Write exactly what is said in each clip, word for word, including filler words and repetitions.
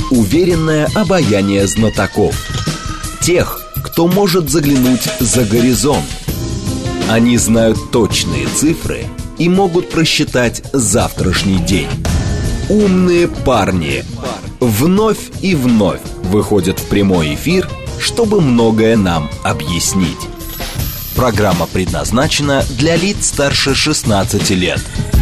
уверенное обаяние знатоков. Тех, кто может заглянуть за горизонт. Они знают точные цифры и могут просчитать завтрашний день. Умные парни вновь и вновь выходят в прямой эфир, чтобы многое нам объяснить. Программа предназначена для лиц старше шестнадцати лет.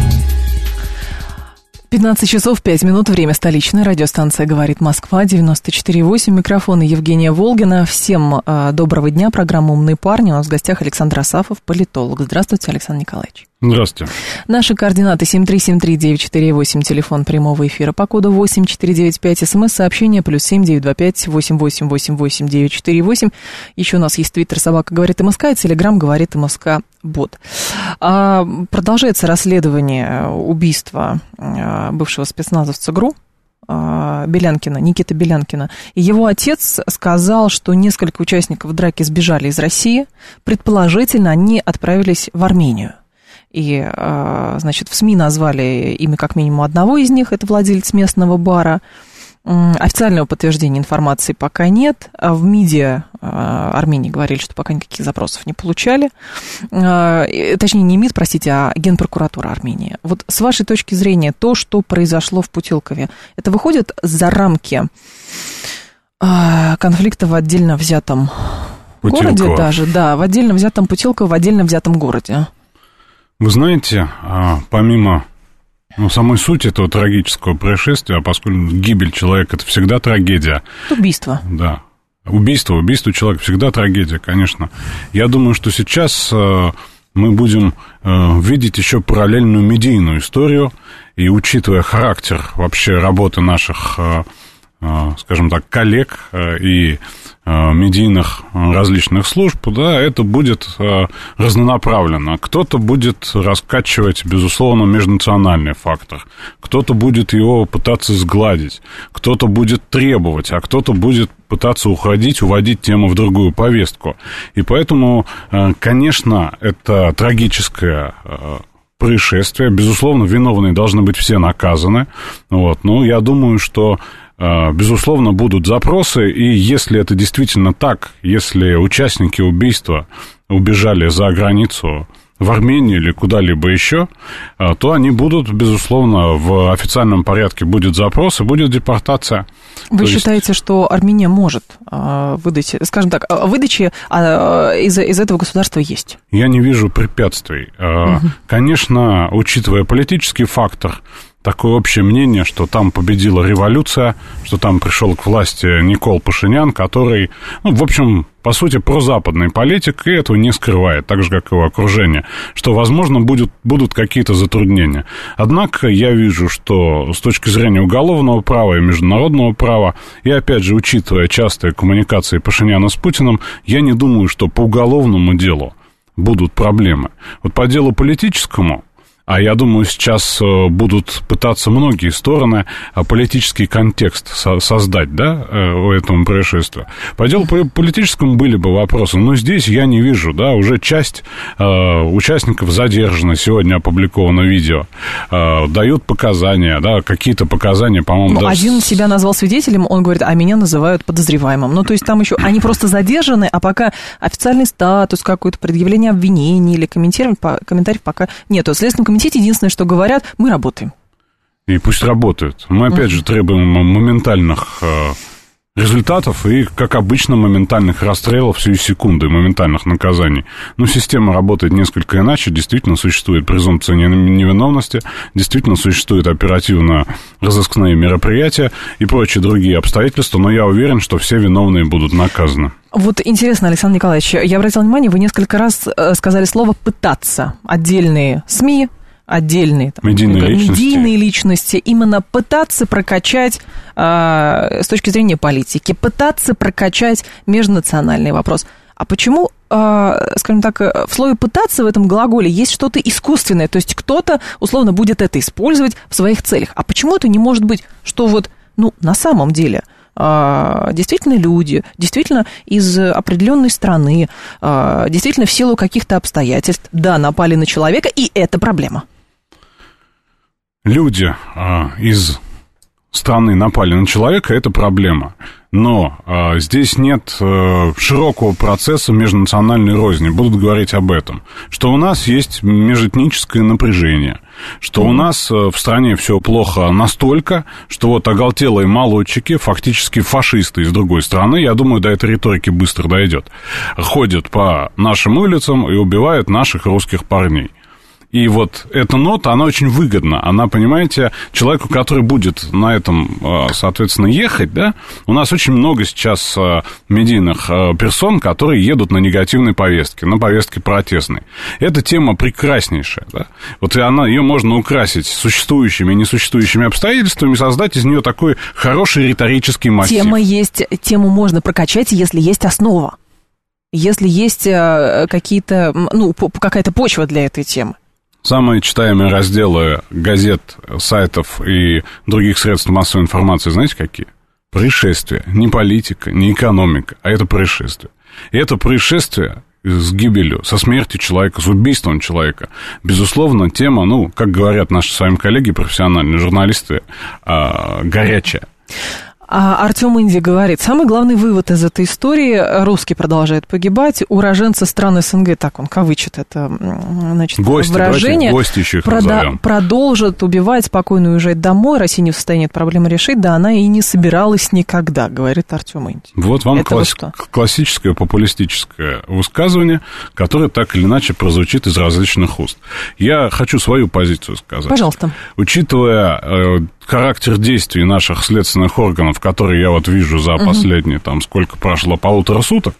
пятнадцать часов пять минут, время столичное. Радиостанция «Говорит Москва», девяносто четыре восемь. Микрофон Евгения Волгина. Всем э, доброго дня. Программа «Умные парни». У нас в гостях Александр Асафов, политолог. Здравствуйте, Александр Николаевич. Здравствуйте. Наши координаты семь три семь три девять четыре восемь, телефон прямого эфира по коду восемь четыре девять пять, смс-сообщение плюс семь девять два пять восемь восемь восемь восемь девять четыре восемь. Еще у нас есть твиттер «Собака говорит МСК» и телеграм «Говорит МСК Бот». А, продолжается расследование убийства а, бывшего спецназовца ГРУ а, Белянкина, Никиты Белянкина. И его отец сказал, что несколько участников драки сбежали из России. Предположительно, они отправились в Армению. И, значит, в СМИ назвали имя как минимум одного из них, это владелец местного бара. Официального подтверждения информации пока нет. В МИДе Армении говорили, что пока никаких запросов не получали. Точнее, не МИД, простите, а Генпрокуратура Армении. Вот с вашей точки зрения, то, что произошло в Путилкове, это выходит за рамки конфликта в отдельно взятом Путилково. городе даже? Да, в отдельно взятом Путилково, в отдельно взятом городе. Вы знаете, помимо ну, самой сути этого трагического происшествия, поскольку гибель человека – это всегда трагедия. Убийство. Да. Убийство, убийство человека всегда трагедия, конечно. Я думаю, что сейчас мы будем видеть еще параллельную медийную историю, и учитывая характер вообще работы наших, скажем так, коллег и медийных различных служб, да, это будет разнонаправленно. Кто-то будет раскачивать, безусловно, межнациональный фактор, кто-то будет его пытаться сгладить, кто-то будет требовать, а кто-то будет пытаться уходить, уводить тему в другую повестку. И поэтому, конечно, это трагическое происшествие. Безусловно, виновные должны быть все наказаны. Вот. Но я думаю, что безусловно, будут запросы, и если это действительно так, если участники убийства убежали за границу в Армению или куда-либо еще, то они будут, безусловно, в официальном порядке будет запрос и будет депортация. Вы то считаете, есть... что Армения может выдать, скажем так, выдачи из, из этого государства есть? Я не вижу препятствий. Угу. Конечно, учитывая политический фактор, такое общее мнение, что там победила революция, что там пришел к власти Никол Пашинян, который, ну, в общем, по сути, прозападный политик, и этого не скрывает, так же, как его окружение, что, возможно, будет, будут какие-то затруднения. Однако я вижу, что с точки зрения уголовного права и международного права, и, опять же, учитывая частые коммуникации Пашиняна с Путиным, я не думаю, что по уголовному делу будут проблемы. Вот по делу политическому... А я думаю, сейчас будут пытаться многие стороны политический контекст создать, да, у этого происшествия. По делу политическому были бы вопросы, но здесь я не вижу, да, уже часть э, участников задержана, сегодня опубликовано видео, э, дают показания, да, какие-то показания, по-моему... Ну, даже... Один себя назвал свидетелем, он говорит, а меня называют подозреваемым. Ну, то есть там еще, они просто задержаны, а пока официальный статус, какое-то предъявление обвинений или комментариев, комментариев пока нету. Следственный комитет единственное, что говорят, мы работаем. И пусть работают. Мы, опять же, требуем моментальных э, результатов и, как обычно, моментальных расстрелов сию секунду, моментальных наказаний. Но система работает несколько иначе. Действительно существует презумпция невиновности, действительно существуют оперативно-розыскные мероприятия и прочие другие обстоятельства, но я уверен, что все виновные будут наказаны. Вот интересно, Александр Николаевич, я обратила внимание, вы несколько раз сказали слово «пытаться». Отдельные СМИ, отдельные там, медийные, личности. медийные личности, именно пытаться прокачать э, с точки зрения политики, пытаться прокачать межнациональный вопрос. А почему, э, скажем так, в слове «пытаться» в этом глаголе есть что-то искусственное, то есть кто-то, условно, будет это использовать в своих целях. А почему это не может быть, что вот, ну, на самом деле... действительно люди, действительно из определенной страны, действительно в силу каких-то обстоятельств, да, напали на человека, и это проблема. Люди из страны напали на человека, это проблема. Но э, здесь нет э, широкого процесса межнациональной розни. Будут говорить об этом. Что у нас есть межэтническое напряжение. Что mm-hmm. у нас э, в стране все плохо настолько, что вот оголтелые молодчики, фактически фашисты из другой страны, я думаю, до этой риторики быстро дойдет, ходят по нашим улицам и убивают наших русских парней. И вот эта нота, она очень выгодна. Она, понимаете, человеку, который будет на этом, соответственно, ехать, да, у нас очень много сейчас медийных персон, которые едут на негативной повестке, на повестке протестной. Эта тема прекраснейшая, да. Вот она, ее можно украсить существующими и несуществующими обстоятельствами и создать из нее такой хороший риторический массив. Тема есть, тему можно прокачать, если есть основа. Если есть какие-то, ну, какая-то почва для этой темы. Самые читаемые разделы газет, сайтов и других средств массовой информации, знаете, какие? Происшествия. Не политика, не экономика, а это происшествие. И это происшествие с гибелью, со смертью человека, с убийством человека, безусловно, тема, ну, как говорят наши с вами коллеги, профессиональные журналисты, горячая. А Артем Инди говорит, самый главный вывод из этой истории, русские продолжают погибать, уроженцы стран СНГ, так он кавычит это, значит, гости, выражение, гости еще их прода- продолжат убивать, спокойно уезжать домой, Россия не в состоянии эту проблему решить, да она и не собиралась никогда, говорит Артем Инди. Вот вам класс- классическое популистическое высказывание, которое так или иначе прозвучит из различных уст. Я хочу свою позицию сказать. Пожалуйста. Учитывая э, характер действий наших следственных органов, которые я вот вижу за последние, там, сколько прошло, полутора суток,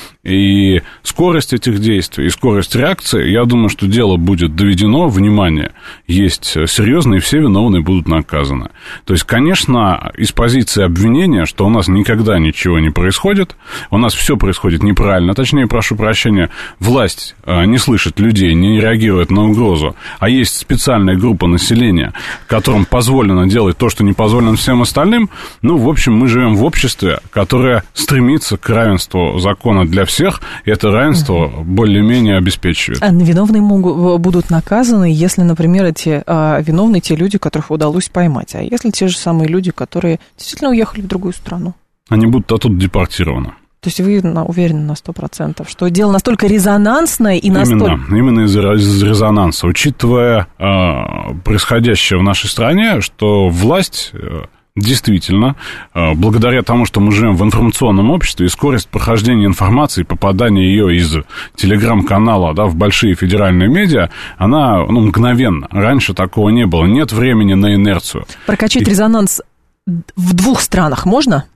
и скорость этих действий, и скорость реакции, я думаю, что дело будет доведено, внимание, есть серьезно, и все виновные будут наказаны. То есть, конечно, из позиции обвинения, что у нас никогда ничего не происходит, у нас все происходит неправильно, точнее, прошу прощения, власть не слышит людей, не реагирует на угрозу, а есть специальная группа населения, которым позволено делать то, что не позволено всем остальным, ну, в общем, мы живем в обществе, которое стремится к равенству закона для всех, всех, и это равенство угу. более-менее обеспечивает. А виновные могут, будут наказаны, если, например, эти а, виновные те люди, которых удалось поймать. А если те же самые люди, которые действительно уехали в другую страну? Они будут оттуда депортированы. То есть вы уверены на сто процентов, что дело настолько резонансное и настолько... Именно, именно из-за из резонанса. Учитывая э, происходящее в нашей стране, что власть... Э, Действительно, благодаря тому, что мы живем в информационном обществе, и скорость прохождения информации, попадания ее из телеграм-канала, да, в большие федеральные медиа, она, ну, мгновенно. Раньше такого не было. Нет времени на инерцию. Прокачать и... резонанс в двух странах можно?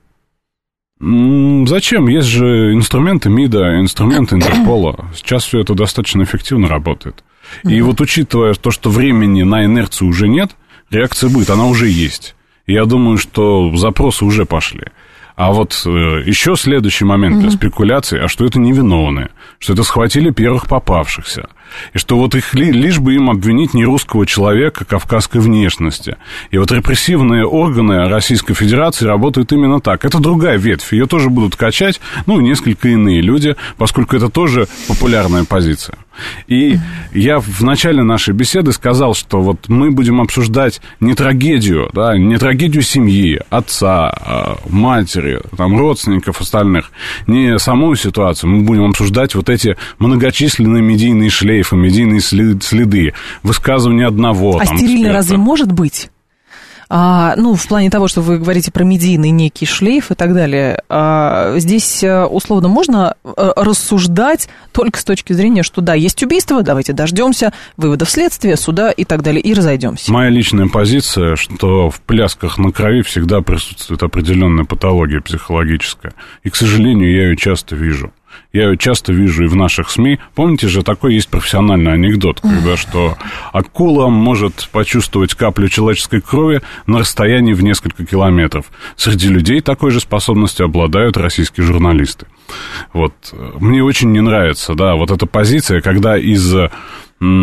Зачем? Есть же инструменты МИДа, инструменты Интерпола. Сейчас все это достаточно эффективно работает. И mm-hmm. вот учитывая то, что времени на инерцию уже нет, реакция будет, она уже есть. Я думаю, что запросы уже пошли. А вот э, еще следующий момент mm-hmm. для спекуляций, а что это невиновные, что это схватили первых попавшихся, и что вот их ли, лишь бы им обвинить не русского человека кавказской внешности. И вот репрессивные органы Российской Федерации работают именно так. Это другая ветвь, ее тоже будут качать, ну, несколько иные люди, поскольку это тоже популярная позиция. И я в начале нашей беседы сказал, что вот мы будем обсуждать не трагедию, да, не трагедию семьи, отца, матери, там, родственников остальных, не саму ситуацию, мы будем обсуждать вот эти многочисленные медийные шлейфы, медийные следы, высказывания одного. А там, стерильно разве может быть? А, ну, в плане того, что вы говорите про медийный некий шлейф и так далее, а, здесь, условно, можно рассуждать только с точки зрения, что да, есть убийство, давайте дождемся выводов следствия, суда и так далее, и разойдемся. Моя личная позиция, что в плясках на крови всегда присутствует определенная патология психологическая, и, к сожалению, я ее часто вижу. Я ее часто вижу и в наших СМИ. Помните же, такой есть профессиональный анекдот, когда что акула может почувствовать каплю человеческой крови на расстоянии в несколько километров. Среди людей такой же способностью обладают российские журналисты. Вот. Мне очень не нравится, да, вот эта позиция, когда из м-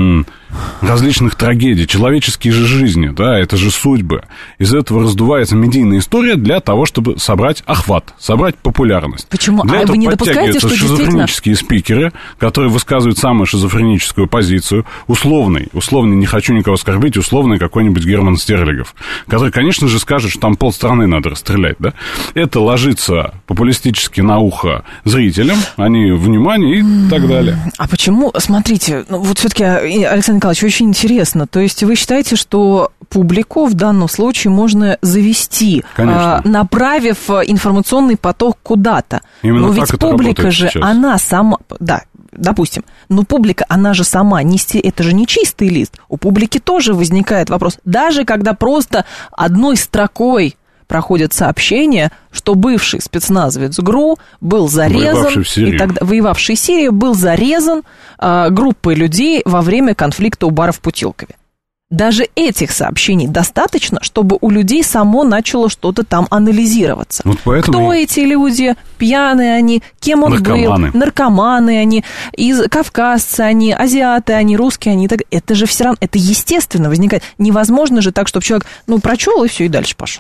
различных трагедий, человеческие же жизни, да, это же судьбы. Из этого раздувается медийная история для того, чтобы собрать охват, собрать популярность. Почему? Для а этого вы не допускаете, что шизофренические действительно... спикеры, которые высказывают самую шизофреническую позицию, условный, условный, не хочу никого оскорбить, условный какой-нибудь Герман Стерлигов, который, конечно же, скажет, что там полстраны надо расстрелять, да. Это ложится популистически на ухо зрителям, они внимание и так далее. А почему? Смотрите, ну, вот все-таки, Александр Николаевич, очень интересно. То есть вы считаете, что публику в данном случае можно завести, а, направив информационный поток куда-то? Именно но так ведь это публика же, сейчас. она сама, да, допустим, но публика, она же сама, не, это же не чистый лист. У публики тоже возникает вопрос. Даже когда просто одной строкой проходит сообщение, что бывший спецназовец ГРУ был зарезан, воевавший в Сирии, и тогда, воевавший в Сирии, был зарезан э, группой людей во время конфликта у бара в Путилкове. Даже этих сообщений достаточно, чтобы у людей само начало что-то там анализироваться. Вот поэтому... Кто эти люди, пьяные они, кем он наркоманы. был, наркоманы они, из, кавказцы они, азиаты они, русские они. Так, это же все равно, это естественно возникает. Невозможно же так, чтобы человек, ну, прочел и все, и дальше пошел.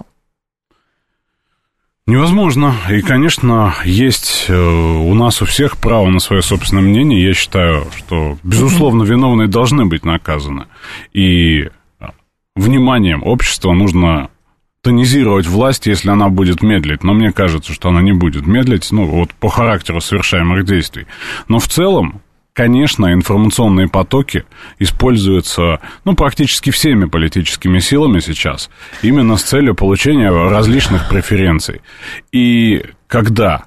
Невозможно. И, конечно, есть у нас у всех право на свое собственное мнение. Я считаю, что, безусловно, виновные должны быть наказаны. И вниманием общества нужно тонизировать власть, если она будет медлить. Но мне кажется, что она не будет медлить, ну, вот по характеру совершаемых действий. Но в целом, конечно, информационные потоки используются, ну, практически всеми политическими силами сейчас, именно с целью получения различных преференций. И когда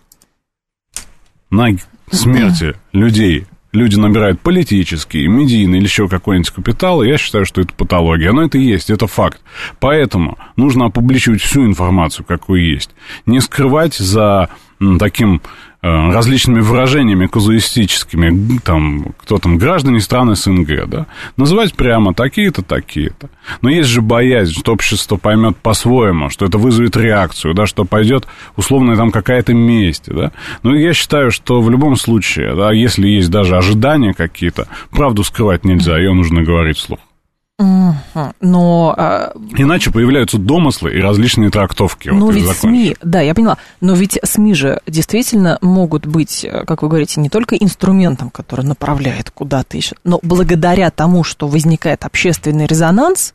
на смерти людей люди набирают политический, медийный или еще какой-нибудь капитал, я считаю, что это патология. Но это и есть, это факт. Поэтому нужно опубличивать всю информацию, какую есть. Не скрывать за таким различными выражениями казуистическими, там, кто там, граждане стран СНГ, да, называть прямо такие-то, такие-то. Но есть же боязнь, что общество поймет по-своему, что это вызовет реакцию, да, что пойдет условно там какая-то месть, да. Но я считаю, что в любом случае, да, если есть даже ожидания какие-то, правду скрывать нельзя, ее нужно говорить вслух. Но... А... Иначе появляются домыслы и различные трактовки. Ну, вот, ведь СМИ, да, я поняла, но ведь СМИ же действительно могут быть, как вы говорите, не только инструментом, который направляет куда-то еще, но благодаря тому, что возникает общественный резонанс,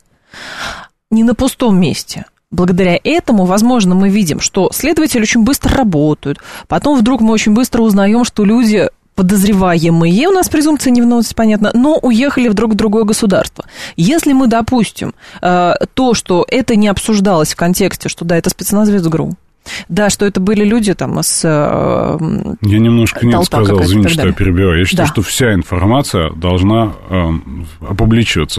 не на пустом месте. Благодаря этому, возможно, мы видим, что следователи очень быстро работают, потом вдруг мы очень быстро узнаем, что люди... подозреваемые, у нас презумпция невиновности, понятно, но уехали вдруг в другое государство. Если мы допустим э, то, что это не обсуждалось в контексте, что да, это спецназовец ГРУ, да, что это были люди там с... Э, я немножко нет сказал, извините, что я перебиваю. Я считаю, да. что вся информация должна э, опубличиваться.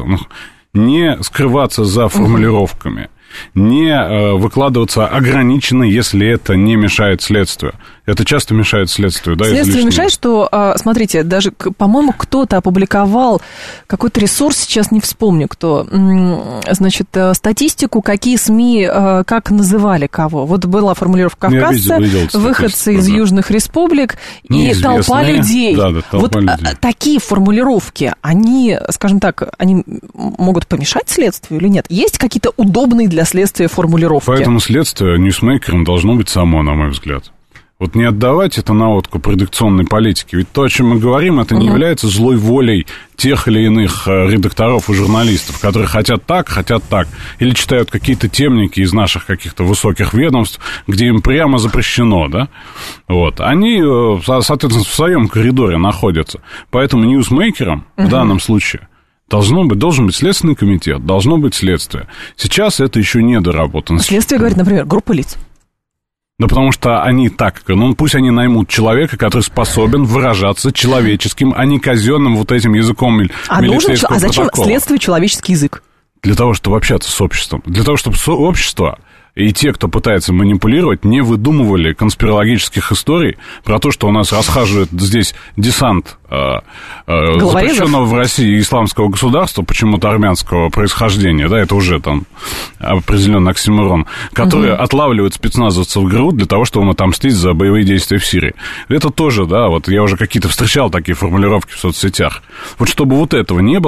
Не скрываться за формулировками. Не э, выкладываться ограниченно, если это не мешает следствию. Это часто мешает следствию, да? Следствие мешает, что, смотрите, даже, по-моему, кто-то опубликовал какой-то ресурс, сейчас не вспомню, кто, значит, статистику, какие СМИ, как называли кого. Вот была формулировка кавказца, выходцы из да. южных республик и толпа людей. Да, да, толпа вот людей. Такие формулировки, они, скажем так, они могут помешать следствию или нет? Есть какие-то удобные для следствия формулировки? Поэтому следствие ньюсмейкером должно быть само, на мой взгляд. Вот не отдавать это на откуп редакционной политики. Ведь то, о чем мы говорим, это не uh-huh. является злой волей тех или иных редакторов и журналистов, которые хотят так, хотят так. Или читают какие-то темники из наших каких-то высоких ведомств, где им прямо запрещено, да? Вот. Они, соответственно, в своем коридоре находятся. Поэтому ньюсмейкером uh-huh. в данном случае должно быть, должен быть Следственный комитет, должно быть следствие. Сейчас это еще не доработано. Следствие говорит, например, группа лиц. Да потому что они так, ну пусть они наймут человека, который способен выражаться человеческим, а не казенным вот этим языком а милицейского нужно, А зачем протокола. следствию человеческий язык? Для того, чтобы общаться с обществом. Для того, чтобы общество и те, кто пытается манипулировать, не выдумывали конспирологических историй про то, что у нас расхаживает здесь десант э, э, запрещенного в России исламского государства, почему-то армянского происхождения, да, это уже там определенный оксиморон, который угу. отлавливает спецназовцев в ГРУ для того, чтобы отомстить за боевые действия в Сирии. Это тоже, да, вот я уже какие-то встречал такие формулировки в соцсетях. Вот чтобы вот этого не было,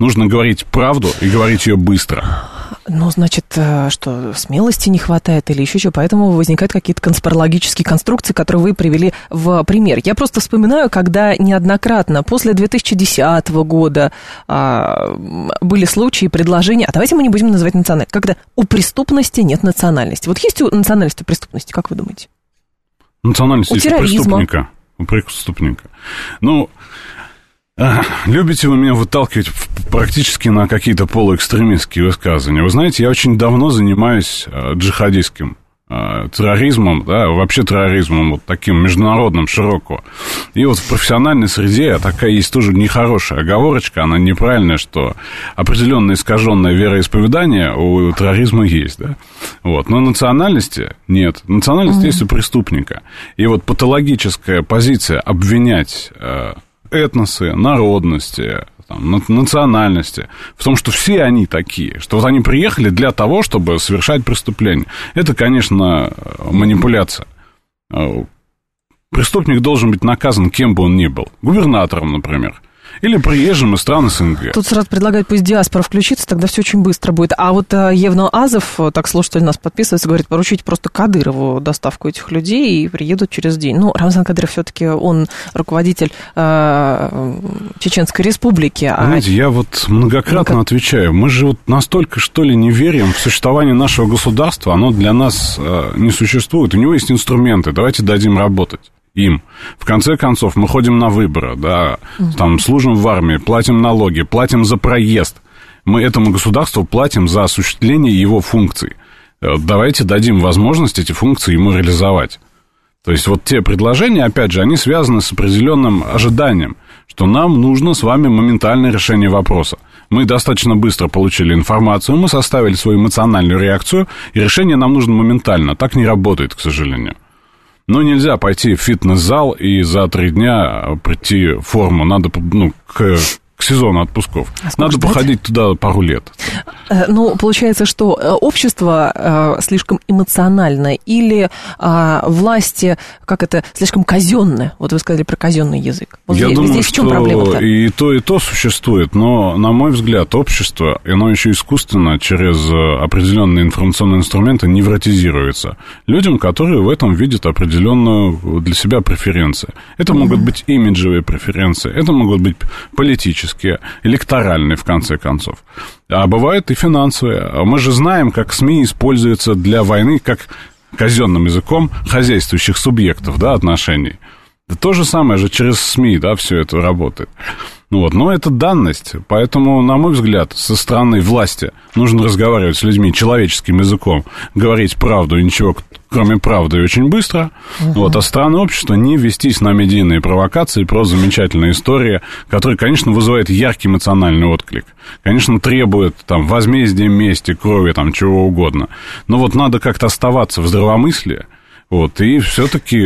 Нужно говорить правду и говорить ее быстро. Ну, значит, что смелости не хватает или еще что, поэтому возникают какие-то конспирологические конструкции, которые вы привели в пример. Я просто вспоминаю, когда неоднократно после две тысячи десятого года а, были случаи, предложения, а давайте мы не будем называть национальность, когда у преступности нет национальности. Вот есть у национальности у преступности, как вы думаете? Национальность у есть у преступника. У преступника. Ну... Любите вы меня выталкивать практически на какие-то полуэкстремистские высказывания. Вы знаете, я очень давно занимаюсь джихадистским терроризмом, да, вообще терроризмом вот таким международным, широкого. И вот в профессиональной среде такая есть тоже нехорошая оговорочка, она неправильная, что определенное искаженное вероисповедание у терроризма есть, да. Вот. Но национальности нет. Национальность mm-hmm. есть у преступника. И вот патологическая позиция обвинять... этносы, народности, там, национальности, в том, что все они такие, что вот они приехали для того, чтобы совершать преступление. Это, конечно, манипуляция. Преступник должен быть наказан, кем бы он ни был. Губернатором, например. Или приезжим из стран СНГ. Тут сразу предлагают пусть диаспора включится, тогда все очень быстро будет. А вот Евно Азов, так слушатель нас подписывается, говорит, поручить просто Кадырову доставку этих людей и приедут через день. Ну, Рамзан Кадыров все-таки он руководитель э, Чеченской Республики. Знаете, а... я вот многократно ну, как... отвечаю, мы же вот настолько, что ли, не верим в существование нашего государства, оно для нас э, не существует. У него есть инструменты, давайте дадим работать им. В конце концов, мы ходим на выборы, да, там, служим в армии, платим налоги, платим за проезд. Мы этому государству платим за осуществление его функций. Давайте дадим возможность эти функции ему реализовать. То есть вот те предложения, опять же, они связаны с определенным ожиданием, что нам нужно с вами моментальное решение вопроса. Мы достаточно быстро получили информацию, мы составили свою эмоциональную реакцию, и решение нам нужно моментально. Так не работает, к сожалению. Но нельзя пойти в фитнес-зал и за три дня прийти в форму. Надо, ну, к, к сезону отпусков. А Надо ждать? Походить туда пару лет. Ну, получается, что общество слишком эмоциональное или власти, как это, слишком казенное? Вот вы сказали про казенный язык. Вот Я здесь, думаю, здесь в чем что проблема-то? И то, и то существует, но, на мой взгляд, общество, оно еще искусственно через определенные информационные инструменты невротизируется людям, которые в этом видят определенную для себя преференцию. Это mm-hmm. могут быть имиджевые преференции, это могут быть политические, электоральные, в конце концов. А бывает и финансовые. Мы же знаем, как СМИ используются для войны, как казенным языком хозяйствующих субъектов, да, отношений. Да то же самое же через СМИ, да, все это работает. Ну вот, но это данность, поэтому, на мой взгляд, со стороны власти нужно разговаривать с людьми человеческим языком, говорить правду и ничего, кроме правды, очень быстро. Uh-huh. Вот, а со стороны общества не вестись на медийные провокации, просто замечательная история, которая, конечно, вызывает яркий эмоциональный отклик. Конечно, требует там возмездия, мести, крови, там, чего угодно. Но вот надо как-то оставаться в здравомыслии, вот, и все-таки...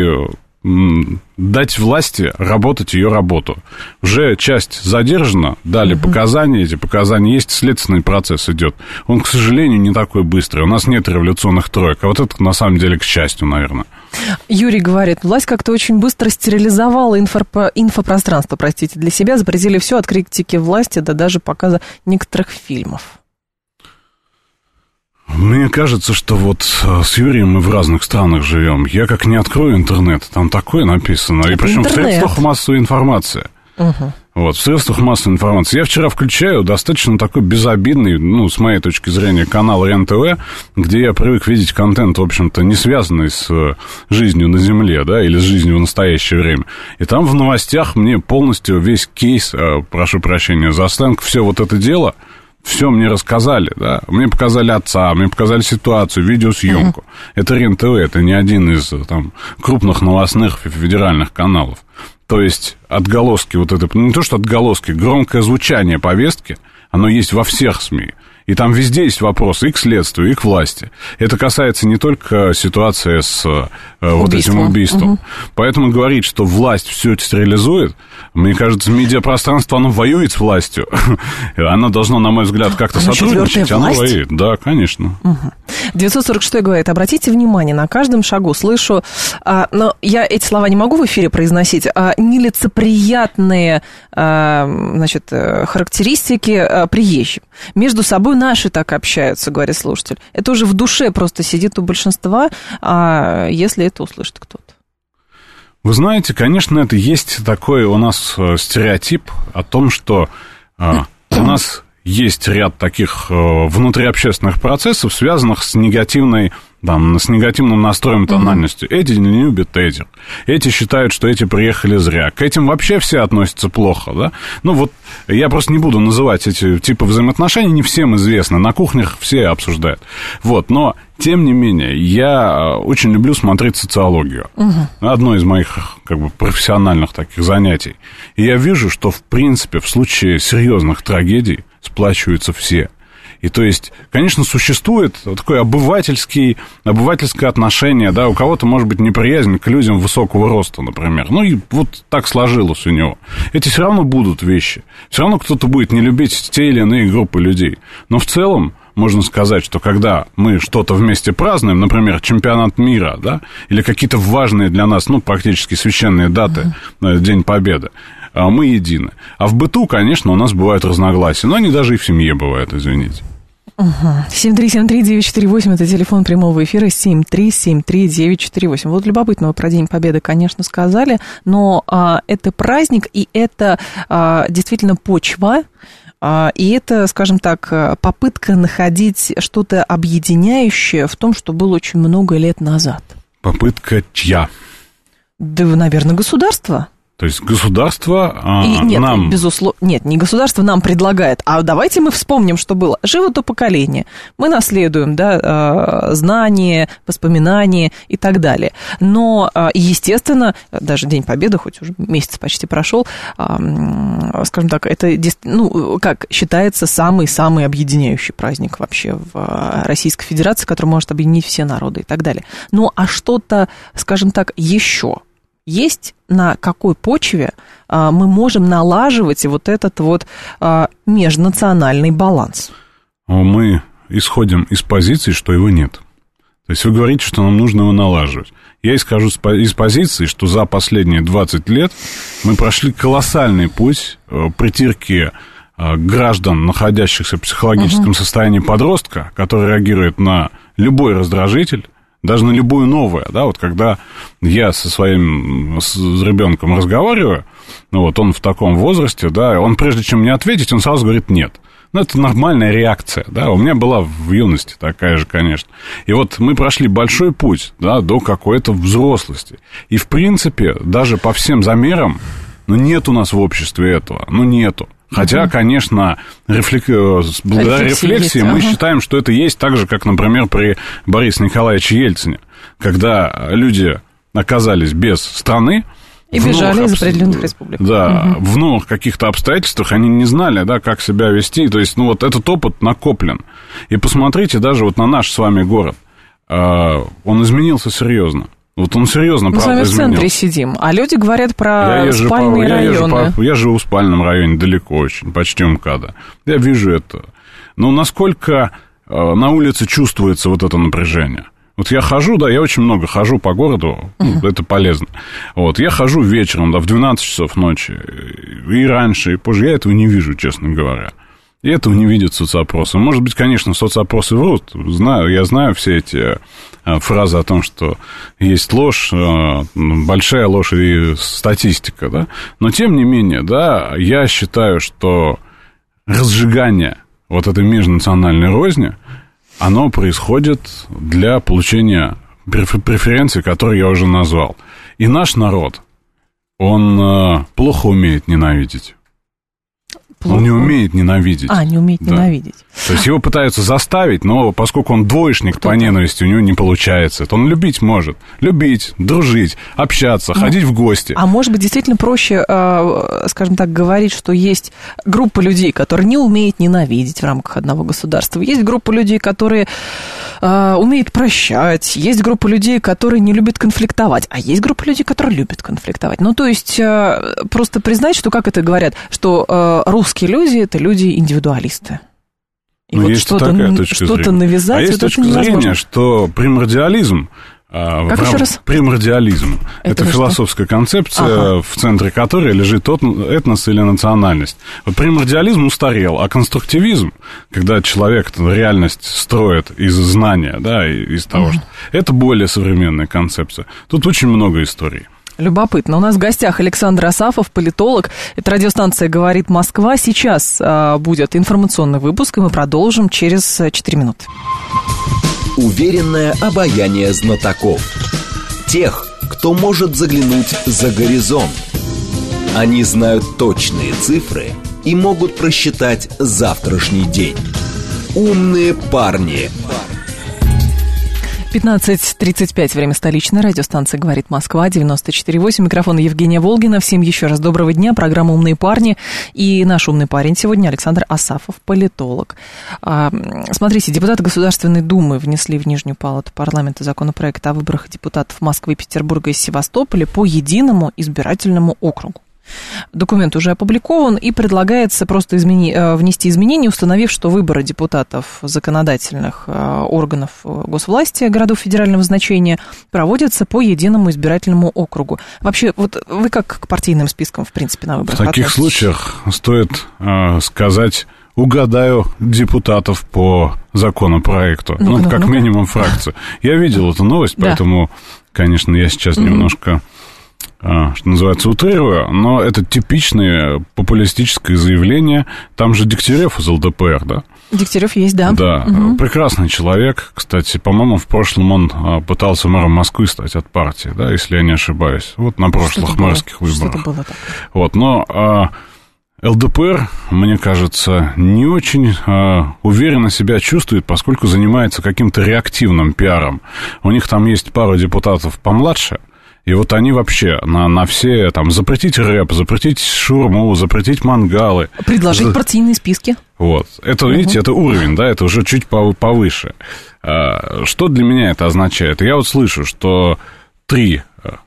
дать власти работать ее работу. Уже часть задержана, дали угу. показания, эти показания есть, следственный процесс идет. Он, к сожалению, не такой быстрый. У нас нет революционных троек, а вот это, на самом деле, к счастью, наверное. Юрий говорит, власть как-то очень быстро стерилизовала инфопро... инфопространство, простите, для себя, запретили все от критики власти до даже показа некоторых фильмов. Мне кажется, что вот с Юрием мы в разных странах живем. Я как не открою интернет, там такое написано. Это и причем интернет. В средствах массовой информации. Угу. Вот, в средствах массовой информации. Я вчера включаю достаточно такой безобидный, ну, с моей точки зрения, канал РЕН-ТВ, где я привык видеть контент, в общем-то, не связанный с жизнью на Земле, да, или с жизнью в настоящее время. И там в новостях мне полностью весь кейс, прошу прощения за сленг, все вот это дело... Все мне рассказали, да. Мне показали отца, мне показали ситуацию, видеосъемку. Uh-huh. Это РЕН-ТВ, это не один из там, крупных новостных федеральных каналов. То есть отголоски вот это, не то что отголоски, громкое звучание повестки, оно есть во всех СМИ. И там везде есть вопросы и к следствию, и к власти. Это касается не только ситуации с э, вот этим убийством. Угу. Поэтому говорить, что власть все это стерилизует, мне кажется, медиапространство, оно воюет с властью. Оно должно, на мой взгляд, как-то оно сотрудничать. Оно воюет. Да, конечно. Угу. девятьсот сорок шесть говорит, обратите внимание, на каждом шагу слышу, а, но я эти слова не могу в эфире произносить, а, нелицеприятные а, значит, характеристики а, приезжим. Между собой наши так общаются, говорит слушатель. Это уже в душе просто сидит у большинства, а, если это услышит кто-то. Вы знаете, конечно, это есть такой у нас стереотип о том, что а, у нас есть ряд таких а, внутриобщественных процессов, связанных с негативной, там, с негативным настроем, тональностью. Mm-hmm. Эти не любят эти. Эти считают, что эти приехали зря. К этим вообще все относятся плохо, да? Ну, вот я просто не буду называть эти типы взаимоотношений, не всем известно. На кухнях все обсуждают. Вот, но, тем не менее, я очень люблю смотреть социологию. Mm-hmm. Одно из моих, как бы, профессиональных таких занятий. И я вижу, что, в принципе, в случае серьезных трагедий сплачиваются все. И то есть, конечно, существует такое обывательский, обывательское отношение, да, у кого-то может быть неприязнь к людям высокого роста, например. Ну, и вот так сложилось у него. Эти все равно будут вещи. Все равно кто-то будет не любить те или иные группы людей. Но в целом, можно сказать, что когда мы что-то вместе празднуем, например, чемпионат мира, да, или какие-то важные для нас, ну, практически священные даты, uh-huh. День Победы, мы едины. А в быту, конечно, у нас бывают разногласия, но они даже и в семье бывают, извините. семь три семь три девять четыре восемь, это телефон прямого эфира, семь три семь три девять четыре восемь. Вот любопытного про День Победы, конечно, сказали, но а, это праздник, и это а, действительно почва, а, и это, скажем так, попытка находить что-то объединяющее в том, что было очень много лет назад. Попытка чья? Да, наверное, государство. То есть государство и, нет, нам... безусловно, нет, не государство нам предлагает, а давайте мы вспомним, что было. Живо то поколение, мы наследуем, да, знания, воспоминания и так далее. Но, естественно, даже День Победы, хоть уже месяц почти прошел, скажем так, это, ну, как считается, самый-самый объединяющий праздник вообще в Российской Федерации, который может объединить все народы и так далее. Ну, а что-то, скажем так, еще есть, на какой почве а, мы можем налаживать вот этот вот а, межнациональный баланс? Мы исходим из позиции, что его нет. То есть вы говорите, что нам нужно его налаживать. Я исхожу из позиции, что за последние двадцать лет мы прошли колоссальный путь притирки граждан, находящихся в психологическом uh-huh. состоянии подростка, который реагирует на любой раздражитель, даже на любое новое, да, вот когда я со своим с ребенком разговариваю, ну вот он в таком возрасте, да, он прежде чем мне ответить, он сразу говорит «нет». Ну, это нормальная реакция, да, у меня была в юности такая же, конечно. И вот мы прошли большой путь, да, до какой-то взрослости. И, в принципе, даже по всем замерам, ну, нет у нас в обществе этого, ну, нету. Хотя, uh-huh. конечно, рефлек... благодаря рефлексии, рефлексии мы uh-huh. считаем, что это есть так же, как, например, при Борисе Николаевиче Ельцине, когда люди оказались без страны. И бежали из определенных республик. Да, угу. в новых каких-то обстоятельствах они не знали, да, как себя вести. То есть, ну, вот этот опыт накоплен. И посмотрите даже вот на наш с вами город. Он изменился серьезно. Вот он серьезно, правда, изменился. Мы с вами в центре сидим, а люди говорят про я спальные по, районы. Я, по, я живу в спальном районе далеко очень, почти МКАДа. Я вижу это. Но насколько на улице чувствуется вот это напряжение? Вот я хожу, да, я очень много хожу по городу, uh-huh. ну, это полезно. Вот, я хожу вечером, да, в двенадцать часов ночи, и раньше, и позже, я этого не вижу, честно говоря. И этого не видят соцопросы. Может быть, конечно, соцопросы врут, знаю, я знаю все эти фразы о том, что есть ложь, большая ложь и статистика, да, но тем не менее, да, я считаю, что разжигание вот этой межнациональной розни, оно происходит для получения преференций, которые я уже назвал. И наш народ, он плохо умеет ненавидеть. плохо. Он не умеет ненавидеть. А, не умеет да. ненавидеть. То есть его пытаются заставить, но поскольку он двоечник Кто-то. по ненависти, у него не получается. То он любить может. Любить, дружить, общаться, ну, ходить в гости. А может быть, действительно проще, скажем так, говорить, что есть группа людей, которые не умеют ненавидеть в рамках одного государства. Есть группа людей, которые умеют прощать. Есть группа людей, которые не любят конфликтовать. А есть группа людей, которые любят конфликтовать. Ну, то есть, просто признать, что, как это говорят, что русские люди – это люди-индивидуалисты. И ну, вот есть что-то, такая точка что-то зрения. навязать, а есть вот точка это невозможно. зрения, что примордиализм, как еще раз? Примордиализм – это, это философская что? концепция, ага. в центре которой лежит этнос или национальность. Вот примордиализм устарел, а конструктивизм, когда человек реальность строит из знания, да, из того, ага. что… Это более современная концепция. Тут очень много историй. Любопытно. У нас в гостях Александр Асафов, политолог. Это радиостанция «Говорит Москва». Сейчас а, будет информационный выпуск, и мы продолжим через четыре минуты. Уверенное обаяние знатоков. Тех, кто может заглянуть за горизонт. Они знают точные цифры и могут просчитать завтрашний день. Умные парни. пятнадцать тридцать пять, время столичной, радиостанция «Говорит Москва», девяносто четыре восемь, микрофон Евгения Волгина. Всем еще раз доброго дня, программа «Умные парни». И наш умный парень сегодня Александр Асафов, политолог. Смотрите, депутаты Государственной Думы внесли в Нижнюю палату парламента законопроект о выборах депутатов Москвы, Петербурга и Севастополя по единому избирательному округу. Документ уже опубликован, и предлагается просто измени... внести изменения, установив, что выборы депутатов законодательных органов госвласти городов федерального значения проводятся по единому избирательному округу. Вообще, вот вы как к партийным спискам, в принципе, на выборах относитесь? В таких случаях стоит э, сказать... Угадаю депутатов по законопроекту. Ну, ну как ну минимум фракцию. Я видел эту новость, поэтому, да. конечно, я сейчас mm-hmm. немножко... что называется, утрирую, но это типичное популистическое заявление. Там же Дегтярев из эл дэ пэ эр, да? Дегтярев есть, да. Да, угу. Прекрасный человек. Кстати, по-моему, в прошлом он пытался мэром Москвы стать от партии, да, если я не ошибаюсь. Вот на прошлых Что-то мэрских было. выборах. Что-то было так. Вот, но а, эл дэ пэ эр, мне кажется, не очень а, уверенно себя чувствует, поскольку занимается каким-то реактивным пиаром. У них там есть пара депутатов помладше. И вот они вообще на, на все, там, запретить рэп, запретить шаурму, запретить мангалы. Предложить За... партийные списки. Вот. Это, угу. видите, это уровень, да, это уже чуть повыше. Что для меня это означает? Я вот слышу, что три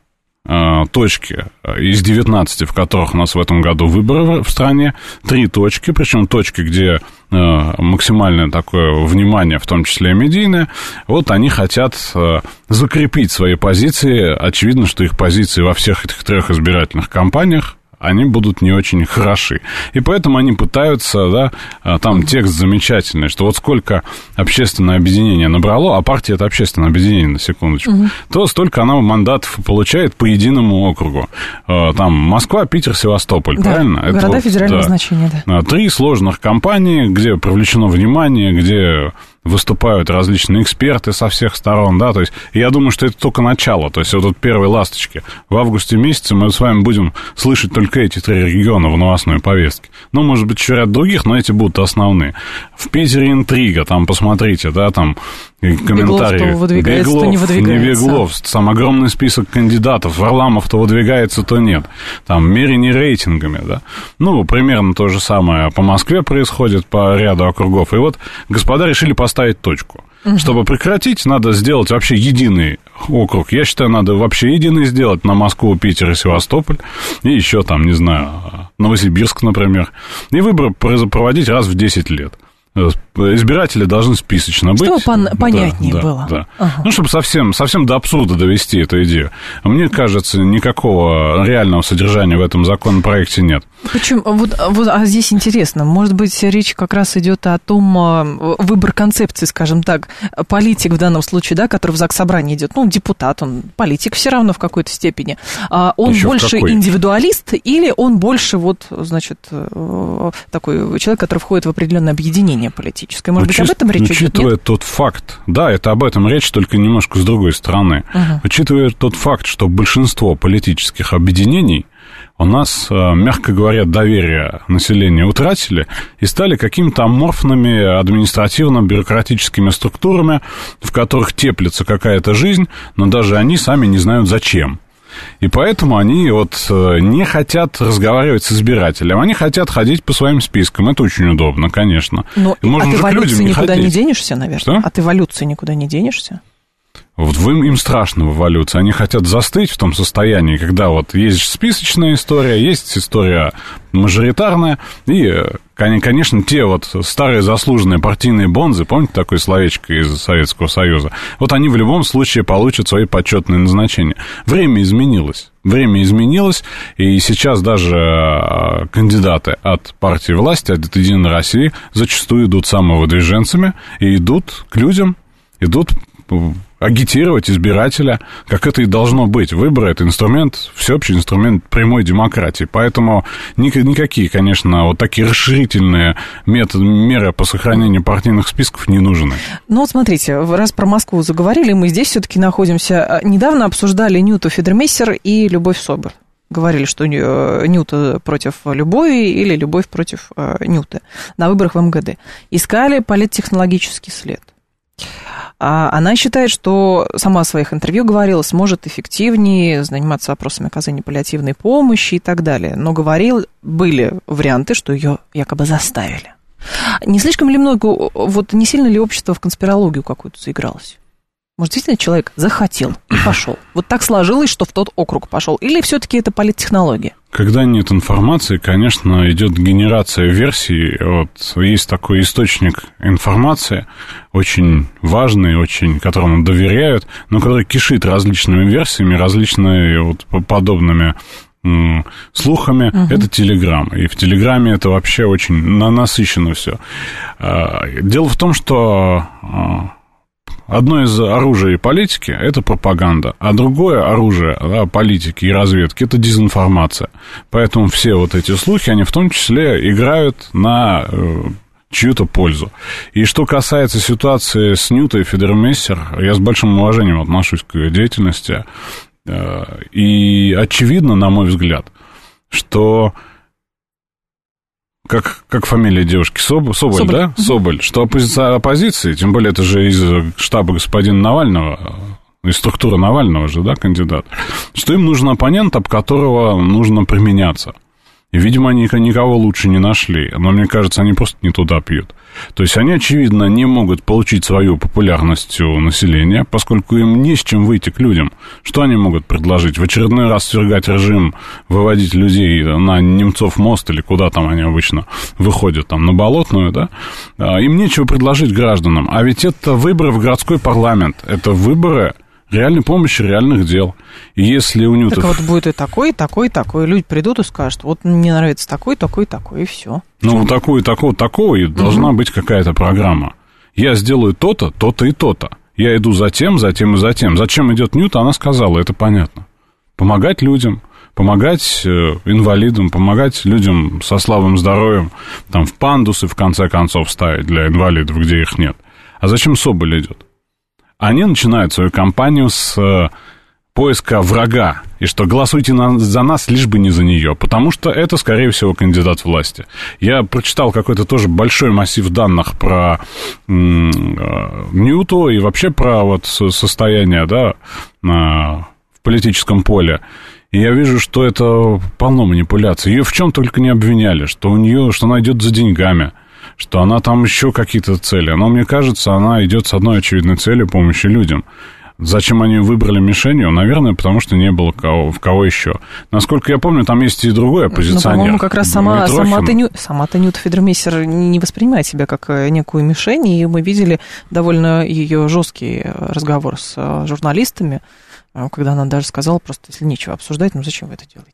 точки из девятнадцати, в которых у нас в этом году выборы в стране, три точки, причем точки, где максимальное такое внимание, в том числе и медийное, вот они хотят закрепить свои позиции. Очевидно, что их позиции во всех этих трех избирательных кампаниях они будут не очень хороши. И поэтому они пытаются, да, там текст замечательный, что вот сколько общественное объединение набрало, а партия — это общественное объединение, на секундочку, угу. то столько оно мандатов получает по единому округу. Там Москва, Питер, Севастополь, да, правильно? Города это вот, федерального да, значения, да. Три сложных кампании, где привлечено внимание, где выступают различные эксперты со всех сторон, да, то есть я думаю, что это только начало, то есть вот тут первые ласточки. В августе месяце мы с вами будем слышать только эти три региона в новостной повестке. Ну, может быть, еще ряд других, но эти будут основные. В Питере интрига, там, посмотрите, да, там комментарии. Беглов то выдвигается, Беглов, то не выдвигается. Не Беглов, там огромный список кандидатов, Варламов то выдвигается, то нет. Там мерение рейтингами, да. Ну, примерно то же самое по Москве происходит, по ряду округов. И вот господа решили поставить точку. Угу. Чтобы прекратить, надо сделать вообще единый округ. Я считаю, надо вообще единый сделать на Москву, Питер и Севастополь. И еще там, не знаю, Новосибирск, например. И выборы проводить раз в десять лет. Избиратели должны списочно быть. Чтобы пон- понятнее да, было. Да, да. Ага. Ну, чтобы совсем, совсем до абсурда довести эту идею. Мне кажется, никакого реального содержания в этом законопроекте нет. Почему? Вот, вот, а здесь интересно. Может быть, речь как раз идет о том, выбор концепции, скажем так, политик в данном случае, да, который в Заксобрании идет, ну, депутат, он политик все равно в какой-то степени. Он Еще больше индивидуалист или он больше, вот, значит, такой человек, который входит в определенное объединение политическое? Может Учи... быть, об этом речь идет? Учитывая нет? тот факт, да, это об этом речь, только немножко с другой стороны. Uh-huh. Учитывая тот факт, что большинство политических объединений у нас, мягко говоря, доверие населения утратили и стали какими-то аморфными административно-бюрократическими структурами, в которых теплится какая-то жизнь, но даже они сами не знают зачем. И поэтому они вот не хотят разговаривать с избирателем, они хотят ходить по своим спискам. Это очень удобно, конечно. Но можно от эволюции никуда не, не денешься, наверное. Что? От эволюции никуда не денешься. Вот им, им страшно в эволюции. Они хотят застыть в том состоянии, когда вот есть списочная история, есть история мажоритарная, и, конечно, те вот старые заслуженные партийные бонзы, помните такое словечко из Советского Союза, вот они в любом случае получат свои почетные назначения. Время изменилось. Время изменилось, и сейчас даже кандидаты от партии власти, от «Единой России» зачастую идут самовыдвиженцами и идут к людям, идут агитировать избирателя, как это и должно быть. Выборы – это инструмент, всеобщий инструмент прямой демократии. Поэтому никакие, конечно, вот такие расширительные методы, меры по сохранению партийных списков не нужны. Ну, вот смотрите, раз про Москву заговорили, мы здесь все-таки находимся. Недавно обсуждали Нюту Федермессер и Любовь Соболь. Говорили, что Нюта против Любови или Любовь против Нюты на выборах в эм гэ дэ. Искали политтехнологический след. Она считает, что сама в своих интервью говорила, сможет эффективнее заниматься вопросами оказания паллиативной помощи и так далее. Но говорил, были варианты, что ее якобы заставили. Не слишком ли много, вот не сильно ли общество в конспирологию какую-то заигралось? Может, действительно человек захотел и пошел? Вот так сложилось, что в тот округ пошел? Или все-таки это политтехнология? Когда нет информации, конечно, идет генерация версий. Вот есть такой источник информации, очень важный, очень, которому доверяют, но который кишит различными версиями, различными вот подобными м, слухами. Uh-huh. Это Телеграм. И в Телеграме это вообще очень насыщено все. Дело в том, что одно из оружий политики – это пропаганда, а другое оружие, да, политики и разведки – это дезинформация. Поэтому все вот эти слухи, они в том числе играют на э, чью-то пользу. И что касается ситуации с Нютой Федермессер, я с большим уважением отношусь к ее деятельности. Э, и очевидно, на мой взгляд, что... Как, как фамилия девушки? Соболь, Соболь, Соболь. Да? Mm-hmm. Соболь. Что оппозиция оппозиции, тем более это же из штаба господина Навального, из структуры Навального же, да, кандидат, что им нужен оппонент, об которого нужно применяться. И, видимо, они никого лучше не нашли. Но, мне кажется, они просто не туда пьют. То есть они, очевидно, не могут получить свою популярность у населения, поскольку им не с чем выйти к людям. Что они могут предложить? В очередной раз свергать режим, выводить людей на Немцов мост или куда там они обычно выходят, там, на Болотную, да? Им нечего предложить гражданам. А ведь это выборы в городской парламент. Это выборы... реальной помощи, реальных дел. И если у Нюты... Так вот будет и такой, и такой, и такой. Люди придут и скажут, вот мне нравится такой, такой, такой, и все. Ну, такой, такого, такого, и должна угу. быть какая-то программа. Я сделаю то-то, то-то и то-то. Я иду за тем, за тем и за тем. Зачем идет Нюта, она сказала, это понятно. Помогать людям, помогать инвалидам, помогать людям со слабым здоровьем, там, в пандусы, в конце концов, ставить для инвалидов, где их нет. А зачем Соболь идет? Они начинают свою кампанию с э, поиска врага, и что голосуйте на, за нас, лишь бы не за нее, потому что это, скорее всего, кандидат власти. Я прочитал какой-то тоже большой массив данных про м, э, Нюту и вообще про вот состояние, да, на, в политическом поле. И я вижу, что это полно манипуляций. Ее в чем только не обвиняли, что у нее, что она идет за деньгами, что она там еще какие-то цели. Но мне кажется, она идет с одной очевидной целью — помощи людям. Зачем они выбрали мишенью? Наверное, потому что не было кого, в кого еще. Насколько я помню, там есть и другой оппозиционер. Ну, по-моему, как раз сама, сама-то, Ню, сама-то Нюта Федермессер не воспринимает себя как некую мишень, и мы видели довольно ее жесткий разговор с журналистами, когда она даже сказала просто, если нечего обсуждать, ну зачем вы это делаете?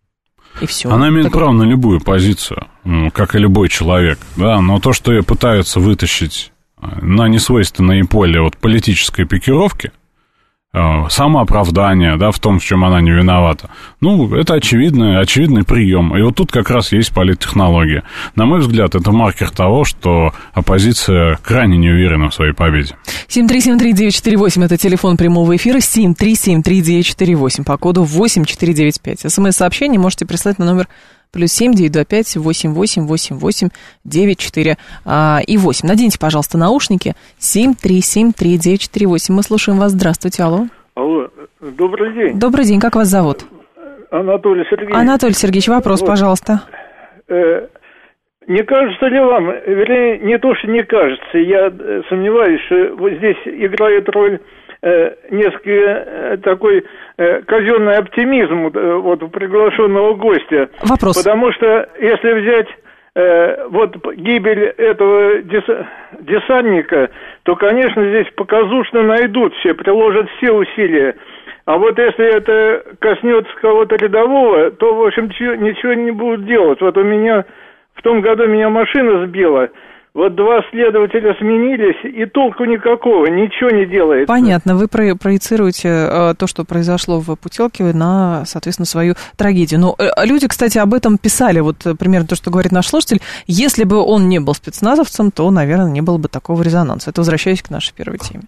И все. Она имеет так... право на любую позицию, как и любой человек, да, но то, что ее пытаются вытащить на несвойственное ей поле от политической пикировки, самооправдание, да, в том, в чем она не виновата. Ну, это очевидный, очевидный прием. И вот тут как раз есть политтехнология. На мой взгляд, это маркер того, что оппозиция крайне не уверена в своей победе. семь три семь три девять четыре восемь, это телефон прямого эфира, семь три семь три девять четыре восемь, по коду восемь четыре девять пять. СМС-сообщение можете прислать на номер плюс семь девять два пять восемь восемь восемь восемь девять четыре и восемь. Наденьте, пожалуйста, наушники. семь три семь три девять четыре восемь. Мы слушаем вас. Здравствуйте, алло. Алло, добрый день. Добрый день, как вас зовут? Анатолий Сергеевич. Анатолий Сергеевич, вопрос, вот, пожалуйста. Э, не кажется ли вам, вернее, не то, что не кажется, я сомневаюсь, что вот здесь играет роль э, несколько э, такой э, казенный оптимизм э, вот у приглашенного гостя. Вопрос. Потому что если взять э, вот гибель этого дес- десантника, то, конечно, здесь показушно найдут все, приложат все усилия. А вот если это коснется кого-то рядового, то, в общем, ничего, ничего не будут делать. Вот у меня в том году меня машина сбила. Вот два следователя сменились, и толку никакого, ничего не делается. Понятно, вы про- проецируете э, то, что произошло в Путилкове, на, соответственно, свою трагедию. Но э, люди, кстати, об этом писали, вот э, примерно то, что говорит наш слушатель. Если бы он не был спецназовцем, то, наверное, не было бы такого резонанса. Это возвращаясь к нашей первой теме.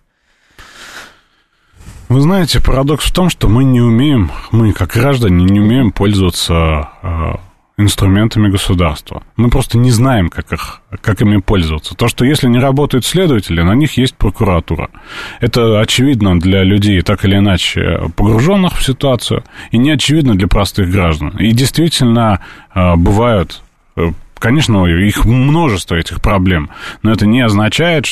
Вы знаете, парадокс в том, что мы не умеем, мы, как граждане, не умеем пользоваться э, инструментами государства. Мы просто не знаем, как, их, как ими пользоваться. То, что если не работают следователи, на них есть прокуратура. Это очевидно для людей, так или иначе, погруженных в ситуацию, и не очевидно для простых граждан. И действительно э, бывают... Э, Конечно, их множество, этих проблем, но это не означает,